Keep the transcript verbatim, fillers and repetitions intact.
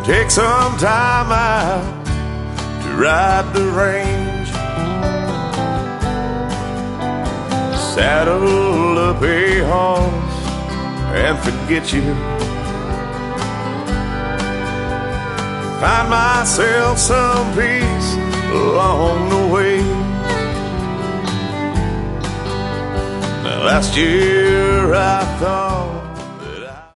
take some time out to ride the range. Saddle up a horse and forget you. Find myself some peace along the way. Now last year I thought